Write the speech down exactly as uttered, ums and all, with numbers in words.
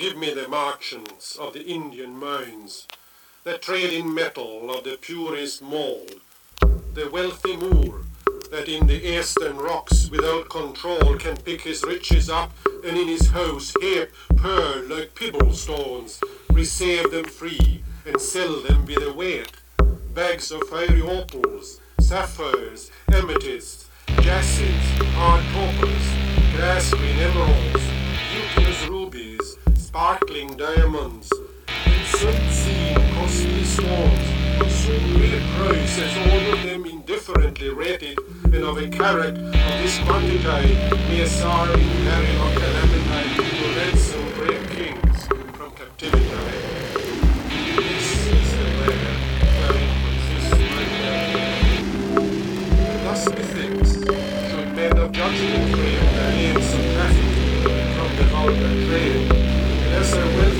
give me the merchants of the Indian mounds, that trade in metal of the purest mold, the wealthy Moor, that in the eastern rocks without control can pick his riches up and in his house heap pearl like pebble stones, receive them free and sell them with a weight, bags of fiery opals, sapphires, amethysts, jacinths, hard copper,s grass green emeralds, beauteous rubies, sparkling diamonds, and unseen costly stones, of so great price as all of them indifferently rated, and of a carat of this quantity may sorrow in peril or calamity to ransom brave kings from captivity. This is the way wherein consists my life. Thus methinks should men of judgment frame their aims of traffic from the vulgar trade, and as I will